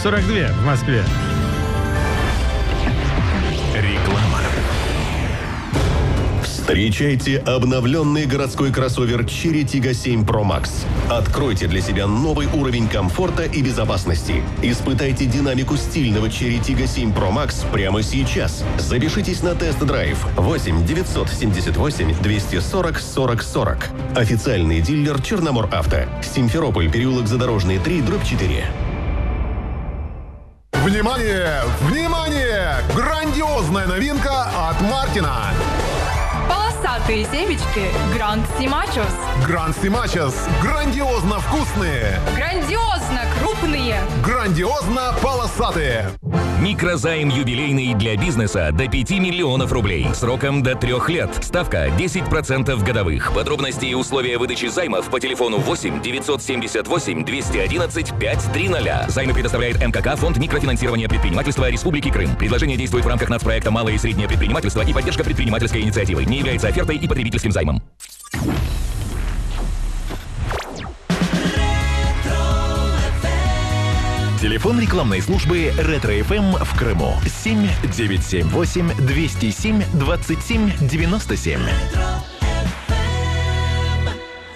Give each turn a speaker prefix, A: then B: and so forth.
A: 42 в Москве.
B: Реклама.
C: Встречайте обновленный городской кроссовер Chery Tiggo 7 Pro Max. Откройте для себя новый уровень комфорта и безопасности. Испытайте динамику стильного Chery Tiggo 7 Pro Max прямо сейчас. Запишитесь на тест-драйв 8 978 240 40 40. Официальный дилер Черномор Авто. Симферополь, переулок Задорожный, 3/4.
D: Внимание! Внимание! Грандиозная новинка от Мартина!
E: Полосатые семечки Гранд Симачос.
D: Гранд Симачос. Грандиозно вкусные.
E: Грандиозно крупные.
D: Грандиозно полосатые.
B: Микрозайм юбилейный для бизнеса до 5 миллионов рублей. Сроком до 3 лет. Ставка 10% годовых. Подробности и условия выдачи займов по телефону 8 978 211 530. Займы предоставляет МКК, Фонд микрофинансирования предпринимательства Республики Крым. Предложение действует в рамках нацпроекта «Малое и среднее предпринимательство» и поддержка предпринимательской инициативы. Не является офертой и потребительским займом.
F: Телефон рекламной службы «Ретро-ФМ» в Крыму 7 978 207 27 97.